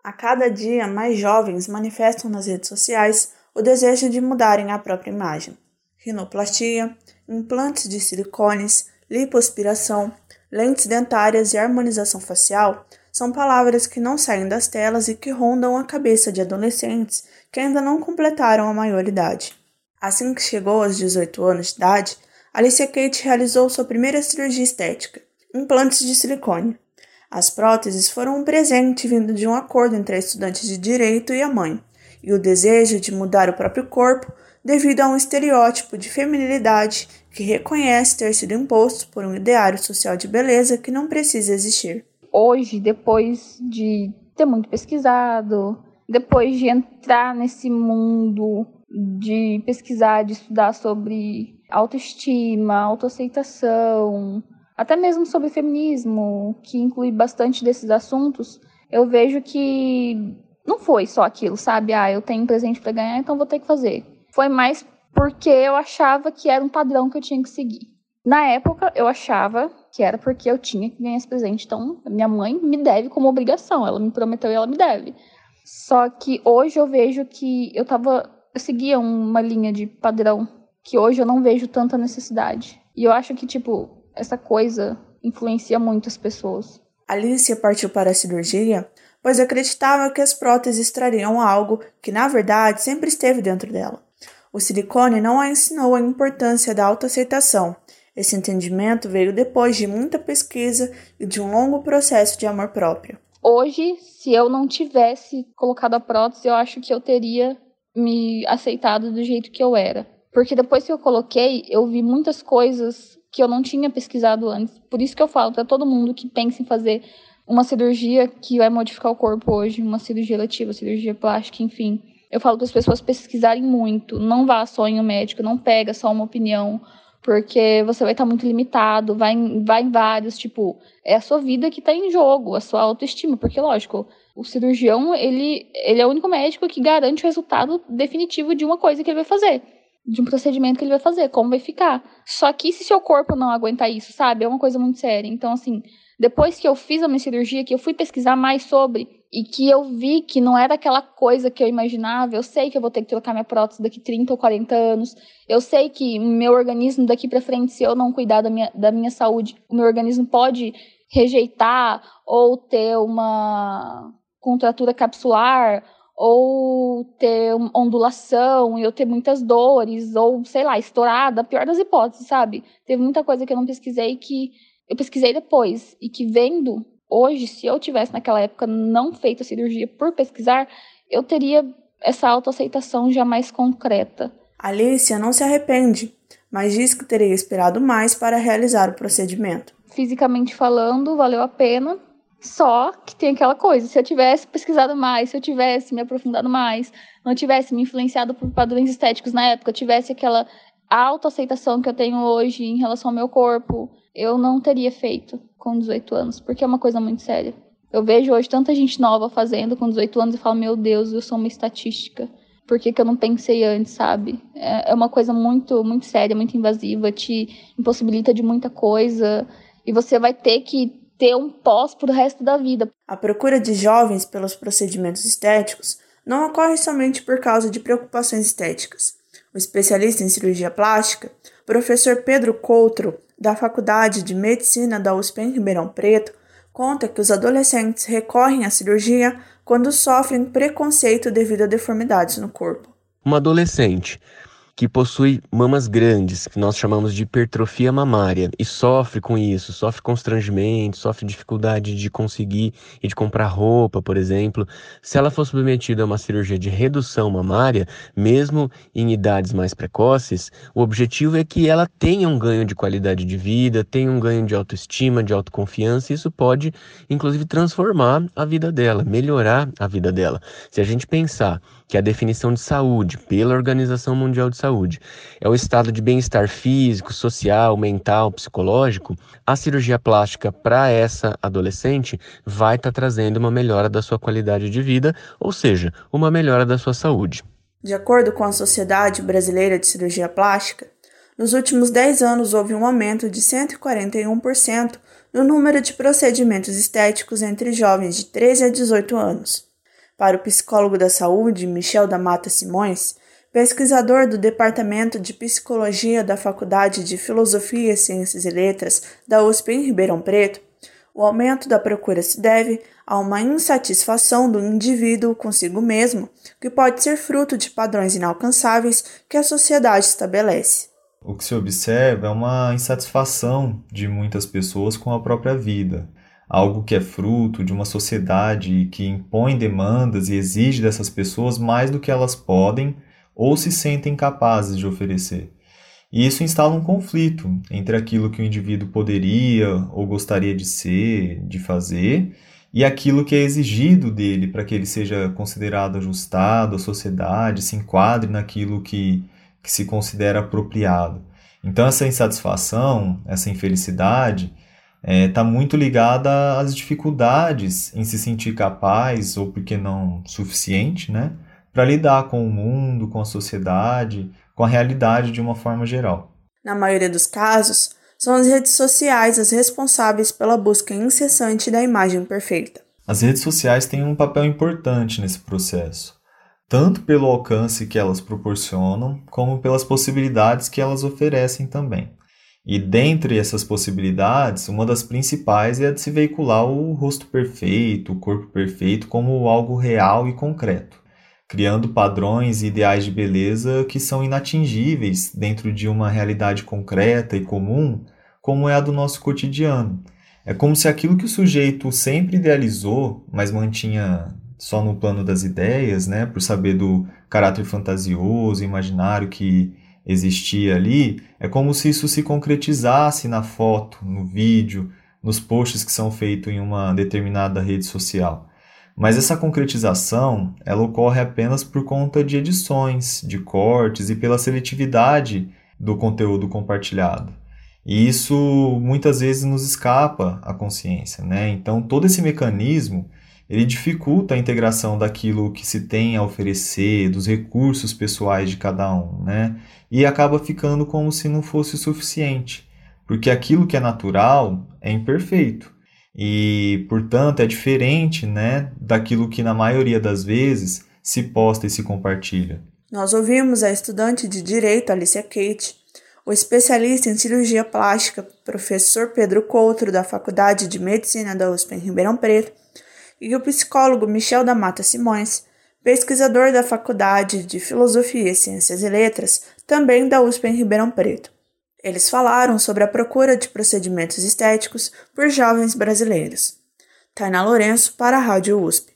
A cada dia, mais jovens manifestam nas redes sociais o desejo de mudarem a própria imagem. Rinoplastia, implantes de silicones, lipoaspiração, lentes dentárias e harmonização facial são palavras que não saem das telas e que rondam a cabeça de adolescentes que ainda não completaram a maioridade. Assim que chegou aos 18 anos de idade, Alicia Kate realizou sua primeira cirurgia estética, implantes de silicone. As próteses foram um presente vindo de um acordo entre a estudante de direito e a mãe, e o desejo de mudar o próprio corpo devido a um estereótipo de feminilidade que reconhece ter sido imposto por um ideário social de beleza que não precisa existir. Hoje, depois de ter muito pesquisado, depois de entrar nesse mundo de pesquisar, de estudar sobre autoestima, autoaceitação, até mesmo sobre feminismo, que inclui bastante desses assuntos, eu vejo que não foi só aquilo, sabe? Eu tenho um presente para ganhar, então vou ter que fazer. Foi mais porque eu achava que era um padrão que eu tinha que seguir. Na época, eu achava que era porque eu tinha que ganhar esse presente, então minha mãe me deve como obrigação, ela me prometeu e ela me deve. Só que hoje eu vejo que eu seguia uma linha de padrão que hoje eu não vejo tanta necessidade. E eu acho que, essa coisa influencia muito as pessoas. Alicia partiu para a cirurgia, pois acreditava que as próteses trariam algo que, na verdade, sempre esteve dentro dela. O silicone não a ensinou a importância da autoaceitação. Esse entendimento veio depois de muita pesquisa e de um longo processo de amor próprio. Hoje, se eu não tivesse colocado a prótese, eu acho que eu teria me aceitado do jeito que eu era. Porque depois que eu coloquei, eu vi muitas coisas que eu não tinha pesquisado antes. Por isso que eu falo para todo mundo que pensa em fazer uma cirurgia que vai modificar o corpo hoje, uma cirurgia eletiva, cirurgia plástica, enfim. Eu falo para as pessoas pesquisarem muito. Não vá só em um médico, não pega só uma opinião, porque você vai estar muito limitado, vai em vários, é a sua vida que está em jogo, a sua autoestima, porque, lógico, o cirurgião, ele é o único médico que garante o resultado definitivo de uma coisa que ele vai fazer, de um procedimento que ele vai fazer, como vai ficar. Só que se seu corpo não aguentar isso, sabe? É uma coisa muito séria. Então, assim, depois que eu fiz a minha cirurgia, que eu fui pesquisar mais sobre, e que eu vi que não era aquela coisa que eu imaginava, eu sei que eu vou ter que trocar minha prótese daqui 30 ou 40 anos, eu sei que meu organismo daqui pra frente, se eu não cuidar da minha saúde, o meu organismo pode rejeitar ou ter uma contratura capsular, ou ter ondulação, e eu ter muitas dores, ou, sei lá, estourada, a pior das hipóteses, sabe? Teve muita coisa que eu não pesquisei, que eu pesquisei depois, e que vendo hoje, se eu tivesse naquela época não feito a cirurgia por pesquisar, eu teria essa autoaceitação já mais concreta. Alicia não se arrepende, mas diz que teria esperado mais para realizar o procedimento. Fisicamente falando, valeu a pena, só que tem aquela coisa, se eu tivesse pesquisado mais, se eu tivesse me aprofundado mais, não tivesse me influenciado por padrões estéticos na época, tivesse aquela autoaceitação que eu tenho hoje em relação ao meu corpo, eu não teria feito com 18 anos, porque é uma coisa muito séria. Eu vejo hoje tanta gente nova fazendo com 18 anos e falo, meu Deus, eu sou uma estatística. Por que eu não pensei antes, sabe? É uma coisa muito, muito séria, muito invasiva, te impossibilita de muita coisa e você vai ter que ter um pós pro resto da vida. A procura de jovens pelos procedimentos estéticos não ocorre somente por causa de preocupações estéticas. O especialista em cirurgia plástica, professor Pedro Coutro, da Faculdade de Medicina da USP em Ribeirão Preto, conta que os adolescentes recorrem à cirurgia quando sofrem preconceito devido a deformidades no corpo. Uma adolescente que possui mamas grandes, que nós chamamos de hipertrofia mamária, e sofre com isso, sofre constrangimento, sofre dificuldade de conseguir e de comprar roupa, por exemplo. Se ela for submetida a uma cirurgia de redução mamária, mesmo em idades mais precoces, o objetivo é que ela tenha um ganho de qualidade de vida, tenha um ganho de autoestima, de autoconfiança, e isso pode, inclusive, transformar a vida dela, melhorar a vida dela. Se a gente pensar que a definição de saúde pela Organização Mundial de Saúde é o estado de bem-estar físico, social, mental, psicológico, a cirurgia plástica para essa adolescente vai estar trazendo uma melhora da sua qualidade de vida, ou seja, uma melhora da sua saúde. De acordo com a Sociedade Brasileira de Cirurgia Plástica, nos últimos 10 anos houve um aumento de 141% no número de procedimentos estéticos entre jovens de 13 a 18 anos. Para o psicólogo da saúde, Michel da Mata Simões, pesquisador do Departamento de Psicologia da Faculdade de Filosofia, Ciências e Letras da USP em Ribeirão Preto, o aumento da procura se deve a uma insatisfação do indivíduo consigo mesmo, que pode ser fruto de padrões inalcançáveis que a sociedade estabelece. O que se observa é uma insatisfação de muitas pessoas com a própria vida, algo que é fruto de uma sociedade que impõe demandas e exige dessas pessoas mais do que elas podem ou se sentem capazes de oferecer. E isso instala um conflito entre aquilo que o indivíduo poderia ou gostaria de ser, de fazer, e aquilo que é exigido dele para que ele seja considerado ajustado à sociedade, se enquadre naquilo que se considera apropriado. Então essa insatisfação, essa infelicidade, está muito ligada às dificuldades em se sentir capaz, ou por que não suficiente, né, para lidar com o mundo, com a sociedade, com a realidade de uma forma geral. Na maioria dos casos, são as redes sociais as responsáveis pela busca incessante da imagem perfeita. As redes sociais têm um papel importante nesse processo, tanto pelo alcance que elas proporcionam, como pelas possibilidades que elas oferecem também. E dentre essas possibilidades, uma das principais é a de se veicular o rosto perfeito, o corpo perfeito como algo real e concreto, criando padrões e ideais de beleza que são inatingíveis dentro de uma realidade concreta e comum, como é a do nosso cotidiano. É como se aquilo que o sujeito sempre idealizou, mas mantinha só no plano das ideias, né, por saber do caráter fantasioso, imaginário que existia ali, é como se isso se concretizasse na foto, no vídeo, nos posts que são feitos em uma determinada rede social. Mas essa concretização, ela ocorre apenas por conta de edições, de cortes e pela seletividade do conteúdo compartilhado. E isso muitas vezes nos escapa à consciência, né? Então todo esse mecanismo, ele dificulta a integração daquilo que se tem a oferecer, dos recursos pessoais de cada um, né? E acaba ficando como se não fosse o suficiente, porque aquilo que é natural é imperfeito e, portanto, é diferente, né, daquilo que na maioria das vezes se posta e se compartilha. Nós ouvimos a estudante de Direito Alicia Kate, o especialista em cirurgia plástica, professor Pedro Coutro, da Faculdade de Medicina da USP em Ribeirão Preto, e o psicólogo Michel da Mata Simões, pesquisador da Faculdade de Filosofia, Ciências e Letras, também da USP em Ribeirão Preto. Eles falaram sobre a procura de procedimentos estéticos por jovens brasileiros. Tainá Lourenço, para a Rádio USP.